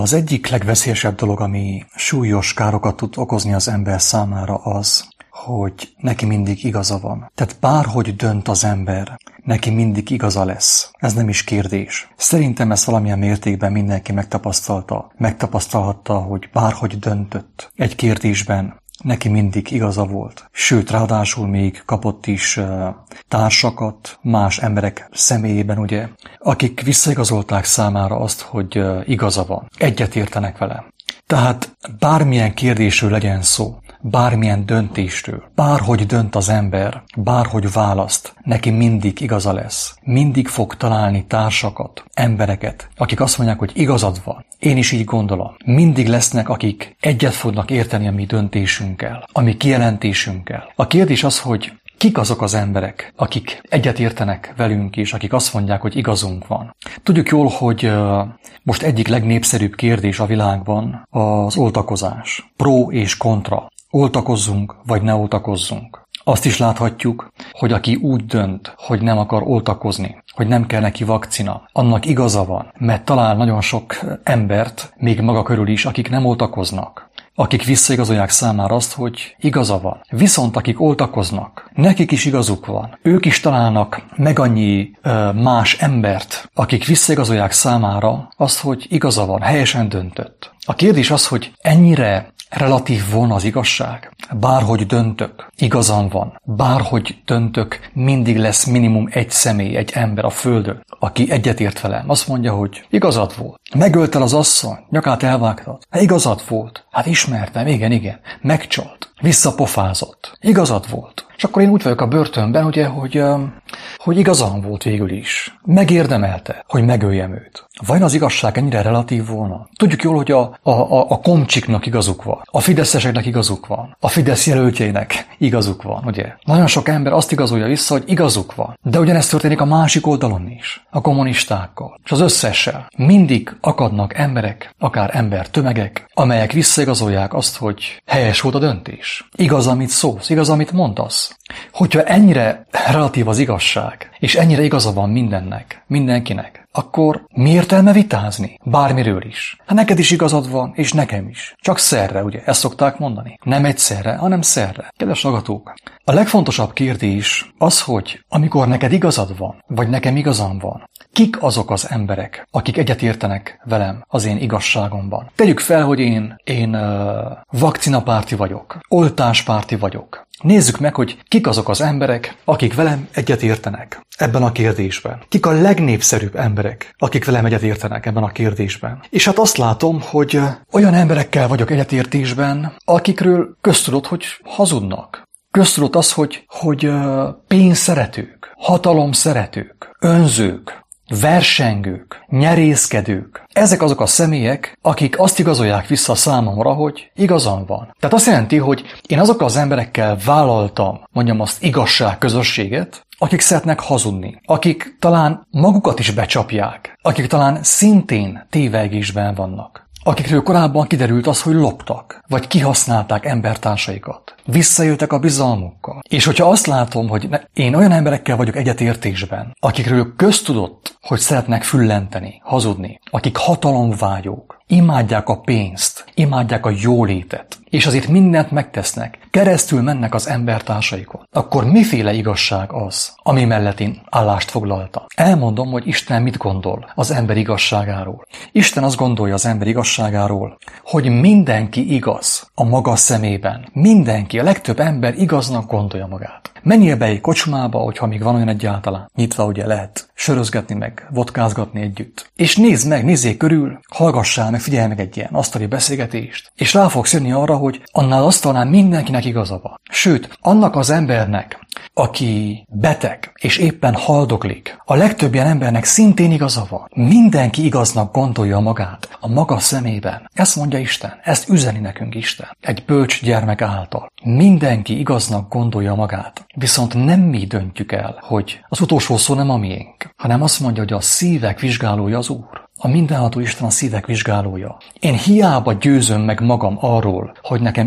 Az egyik legveszélyesebb dolog, ami súlyos károkat tud okozni az ember számára az, hogy neki mindig igaza van. Tehát bárhogy dönt az ember, neki mindig igaza lesz. Ez nem is kérdés. Szerintem ezt valamilyen mértékben mindenki megtapasztalhatta, hogy bárhogy döntött egy kérdésben, neki mindig igaza volt. Sőt, ráadásul még kapott is társakat más emberek személyében, ugye, akik visszaigazolták számára azt, hogy igaza van. Egyet értenek vele. Tehát bármilyen kérdésről legyen szó, bármilyen döntésről, bárhogy dönt az ember, bárhogy választ, neki mindig igaza lesz. Mindig fog találni társakat, embereket, akik azt mondják, hogy igazad van. Én is így gondolom. Mindig lesznek, akik egyet fognak érteni a mi döntésünkkel, a mi kijelentésünkkel. A kérdés az, hogy kik azok az emberek, akik egyet értenek velünk és akik azt mondják, hogy igazunk van. Tudjuk jól, hogy most egyik legnépszerűbb kérdés a világban az oltakozás. Pro és kontra. Oltakozzunk, vagy ne oltakozzunk. Azt is láthatjuk, hogy aki úgy dönt, hogy nem akar oltakozni, hogy nem kell neki vakcina, annak igaza van, mert talál nagyon sok embert, még maga körül is, akik nem oltakoznak. Akik visszaigazolják számára azt, hogy igaza van. Viszont akik oltakoznak, nekik is igazuk van. Ők is találnak meg annyi más embert, akik visszaigazolják számára azt, hogy igaza van, helyesen döntött. A kérdés az, hogy ennyire relatív volna az igazság. Bárhogy döntök, igazam van. Bárhogy döntök, mindig lesz minimum egy személy, egy ember a földön, aki egyetért velem. Azt mondja, hogy igazad volt. Megöltel az asszony, nyakát elvágtad. Igazad volt. Hát ismertem, igen. Megcsalt. Visszapofázott. Igazad volt. És akkor én úgy vagyok a börtönben, ugye, hogy igazam volt végül is. Megérdemelte, hogy megöljem őt. Vajon az igazság ennyire relatív volna? Tudjuk jól, hogy a komcsiknak igazuk van. A fideszeseknek igazuk van. A Fidesz jelöltjeinek igazuk van, ugye? Nagyon sok ember azt igazolja vissza, hogy igazuk van. De ugyanezt történik a másik oldalon is. A kommunistákkal. És az összessel. Mindig akadnak emberek, akár embertömegek, amelyek visszaigazolják azt, hogy helyes volt a döntés. Igaz, amit szólsz, igaz, amit mondasz. Hogyha ennyire relatív az igazság, és ennyire igaza van mindenkinek, akkor mi értelme vitázni? Bármiről is. Hát neked is igazad van, és nekem is. Csak szerre, ugye? Ezt szokták mondani. Nem egyszerre, hanem szerre. Kedves hallgatók, a legfontosabb kérdés az, hogy amikor neked igazad van, vagy nekem igazam van, kik azok az emberek, akik egyetértenek velem az én igazságomban? Tegyük fel, hogy én vakcinapárti vagyok, oltáspárti vagyok. Nézzük meg, hogy kik azok az emberek, akik velem egyetértenek ebben a kérdésben. Kik a legnépszerűbb emberek, akik velem egyetértenek ebben a kérdésben. És hát azt látom, hogy olyan emberekkel vagyok egyetértésben, akikről köztudott, hogy hazudnak. Köztudott az, hogy pénzszeretők, hatalomszeretők, önzők, versengők, nyerészkedők. Ezek azok a személyek, akik azt igazolják vissza számomra, hogy igazam van. Tehát azt jelenti, hogy én azokkal az emberekkel vállaltam, mondjam azt, igazságközösséget, akik szeretnek hazudni, akik talán magukat is becsapják, akik talán szintén tévegésben vannak, akikről korábban kiderült az, hogy loptak, vagy kihasználták embertársaikat, visszaéltek a bizalmukkal. És hogyha azt látom, hogy én olyan emberekkel vagyok egyetértésben, akikről köztudott, hogy szeretnek füllenteni, hazudni, akik hatalomvágyók, imádják a pénzt, imádják a jólétet, és azért mindent megtesznek, keresztül mennek az embertársaikon, akkor miféle igazság az, ami mellett én állást foglaltam? Elmondom, hogy Isten mit gondol az ember igazságáról. Isten azt gondolja az ember igazságáról, hogy mindenki igaz a maga szemében. Mindenki, a legtöbb ember igaznak gondolja magát. Menjél be egy kocsmába, hogyha még van olyan egyáltalán. Nyitva ugye lehet sörözgetni meg, vodkázgatni együtt. És nézzél körül, hallgassál meg, figyelj meg egy ilyen asztali beszélgetést, és rá fogsz jönni arra, hogy annál asztalnál mindenkinek igaza van. Sőt, annak az embernek, aki beteg és éppen haldoklik, a legtöbb ilyen embernek szintén igaza van. Mindenki igaznak gondolja magát a maga szemében. Ezt mondja Isten, ezt üzeni nekünk Isten. Egy bölcs gyermek által. Mindenki igaznak gondolja magát. Viszont nem mi döntjük el, hogy az utolsó szó nem a miénk, hanem azt mondja, hogy a szívek vizsgálója az Úr. A mindenható Isten a szívek vizsgálója. Én hiába győzöm meg magam arról, hogy nekem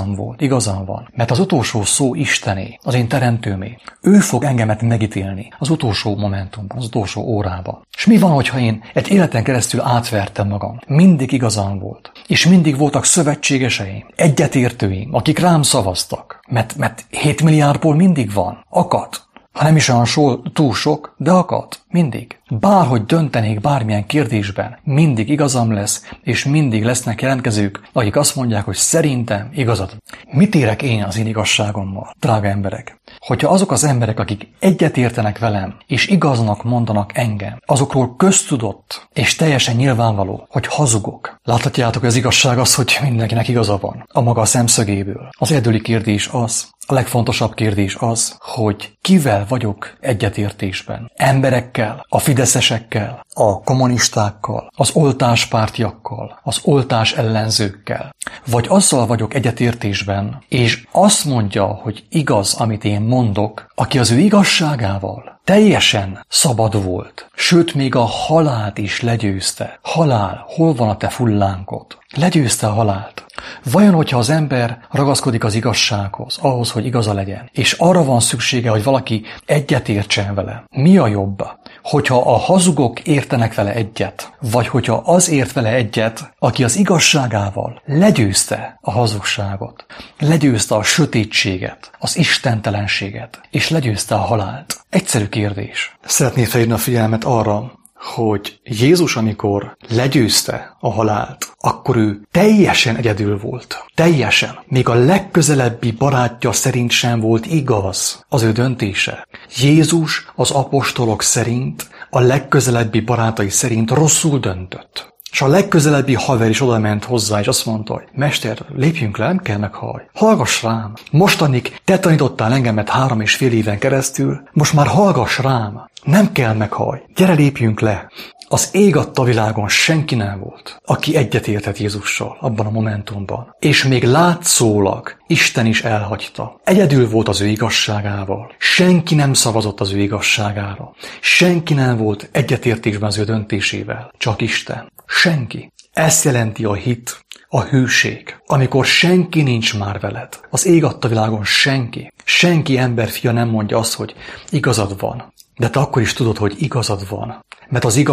igazam van, mert az utolsó szó Istené, az én teremtőmé. Ő fog engemet megítélni az utolsó momentumban, az utolsó órában. És mi van, hogyha én egy életen keresztül átvertem magam? Mindig igazam volt. És mindig voltak szövetségeseim, egyetértőim, akik rám szavaztak. Mert 7 milliárdból mindig van. Akad. Ha nem is olyan túl sok, de akad. Mindig. Bárhogy döntenék bármilyen kérdésben, mindig igazam lesz, és mindig lesznek jelentkezők, akik azt mondják, hogy szerintem igazad. Mit érek én az én igazságommal, drága emberek? Hogyha azok az emberek, akik egyetértenek velem, és igaznak mondanak engem, azokról köztudott, és teljesen nyilvánvaló, hogy hazugok. Láthatjátok, hogy az igazság az, hogy mindenkinek igaza van, a maga szemszögéből. Az egyedüli kérdés az, a legfontosabb kérdés az, hogy kivel vagyok egyetértésben. Emberekkel, a fideszesekkel, a kommunistákkal, az oltáspártiakkal, az oltás ellenzőkkel. Vagy azzal vagyok egyetértésben, és azt mondja, hogy igaz, amit én mondok, aki az ő igazságával teljesen szabad volt. Sőt, még a halált is legyőzte. Halál, hol van a te fullánkod? Legyőzte a halált. Vajon, hogyha az ember ragaszkodik az igazsághoz, ahhoz, hogy igaza legyen, és arra van szüksége, hogy valaki egyetértsen vele, mi a jobb? Hogyha a hazugok értenek vele egyet, vagy hogyha az ért vele egyet, aki az igazságával legyőzte a hazugságot, legyőzte a sötétséget, az istentelenséget, és legyőzte a halált. Egyszerű kérdés. Szeretnék felhívni a figyelmet arra, hogy Jézus, amikor legyőzte a halált, akkor ő teljesen egyedül volt. Teljesen. Még a legközelebbi barátja szerint sem volt igaz az ő döntése. Jézus az apostolok szerint, a legközelebbi barátai szerint rosszul döntött. És a legközelebbi haver is oda ment hozzá, és azt mondta, hogy Mester, lépjünk le, nem kell meghallj. Hallgass rám. Mostanig te tanítottál engemet 3,5 éven keresztül, most már hallgass rám. Nem kell meghallj. Gyere, lépjünk le. Az ég adta világon senki nem volt, aki egyetértett Jézussal abban a momentumban. És még látszólag Isten is elhagyta. Egyedül volt az ő igazságával. Senki nem szavazott az ő igazságára. Senki nem volt egyetértésben az ő döntésével. Csak Isten. Senki. Ezt jelenti a hit, a hűség, amikor senki nincs már veled. Az ég adta világon senki. Senki emberfia nem mondja azt, hogy igazad van. De te akkor is tudod, hogy igazad van. Mert az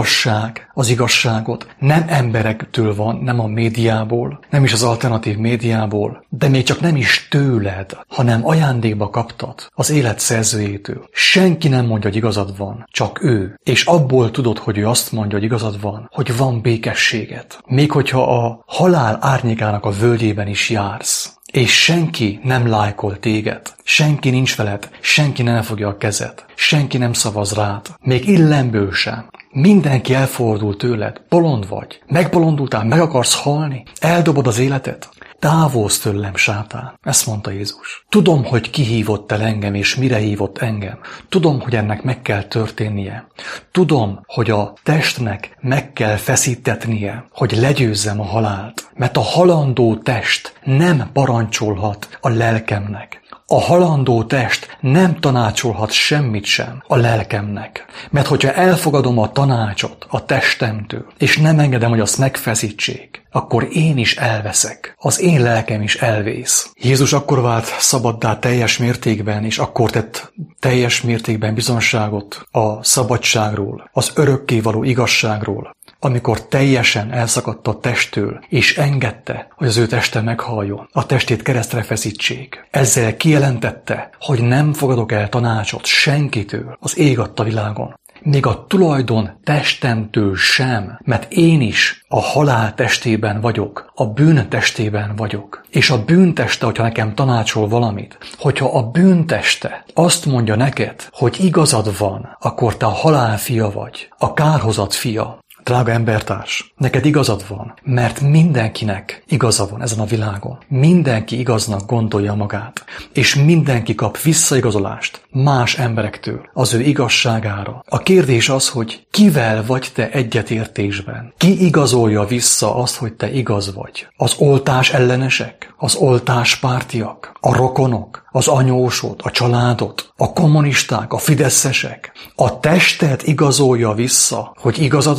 igazságot nem emberektől van, nem a médiából, nem is az alternatív médiából, de még csak nem is tőled, hanem ajándékba kaptad az élet szerzőjétől. Senki nem mondja, hogy igazad van, csak ő. És abból tudod, hogy ő azt mondja, hogy igazad van, hogy van békességet. Még hogyha a halál árnyékának a völgyében is jársz, és senki nem lájkol téged, senki nincs veled, senki nem fogja a kezed, senki nem szavaz rád, még illemből sem. Mindenki elfordul tőled, bolond vagy, megbolondultál, meg akarsz halni, eldobod az életed. Távolsz tőlem, sátán, ezt mondta Jézus. Tudom, hogy ki hívott el engem, és mire hívott engem. Tudom, hogy ennek meg kell történnie. Tudom, hogy a testnek meg kell feszítetnie, hogy legyőzzem a halált. Mert a halandó test nem parancsolhat a lelkemnek. A halandó test nem tanácsolhat semmit sem a lelkemnek. Mert hogyha elfogadom a tanácsot a testemtől, és nem engedem, hogy azt megfeszítsék, akkor én is elveszek. Az én lelkem is elvész. Jézus akkor vált szabaddá teljes mértékben, és akkor tett teljes mértékben bizonságot a szabadságról, az örökkévaló igazságról, amikor teljesen elszakadt a testtől, és engedte, hogy az ő teste meghalljon, a testét keresztre feszítsék. Ezzel kijelentette, hogy nem fogadok el tanácsot senkitől az ég adta világon. Még a tulajdon testemtől sem, mert én is a halál testében vagyok, a bűn testében vagyok. És a bűnteste, hogyha nekem tanácsol valamit, hogyha a bűnteste azt mondja neked, hogy igazad van, akkor te a halál fia vagy, a kárhozat fia. Drága embertárs, neked igazad van, mert mindenkinek igaza van ezen a világon. Mindenki igaznak gondolja magát, és mindenki kap visszaigazolást más emberektől az ő igazságára. A kérdés az, hogy kivel vagy te egyetértésben? Ki igazolja vissza azt, hogy te igaz vagy? Az oltás ellenesek? Az oltáspártiak? A rokonok? Az anyósod? A családod? A kommunisták? A fideszesek? A tested igazolja vissza, hogy igazad van?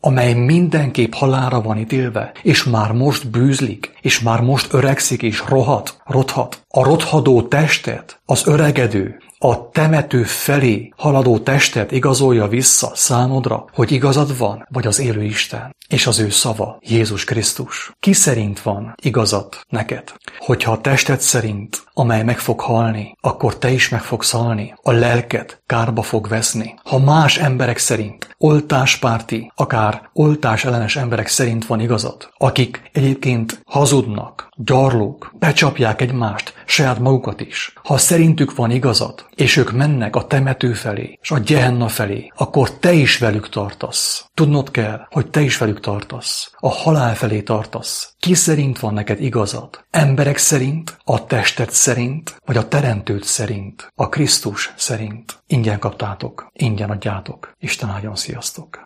amely mindenképp halálra van ítélve, és már most bűzlik, és már most öregszik és rothat. A rothadó testet, az öregedő, a temető felé haladó testet igazolja vissza számodra, hogy igazad van, vagy az élő Isten, és az ő szava, Jézus Krisztus. Ki szerint van igazad neked? Hogyha a tested szerint, amely meg fog halni, akkor te is meg fogsz halni, a lelked kárba fog veszni. Ha más emberek szerint, oltáspárti, akár oltás ellenes emberek szerint van igazad, akik egyébként hazudnak, gyarlók, becsapják egymást, saját magukat is. Ha szerintük van igazad, és ők mennek a temető felé, és a Gehenna felé, akkor te is velük tartasz. Tudnod kell, hogy te is velük tartasz. A halál felé tartasz. Ki szerint van neked igazad? Emberek szerint, a tested szerint, vagy a teremtőd szerint, a Krisztus szerint. Ingyen kaptátok, ingyen adjátok. Isten áldjon, sziasztok!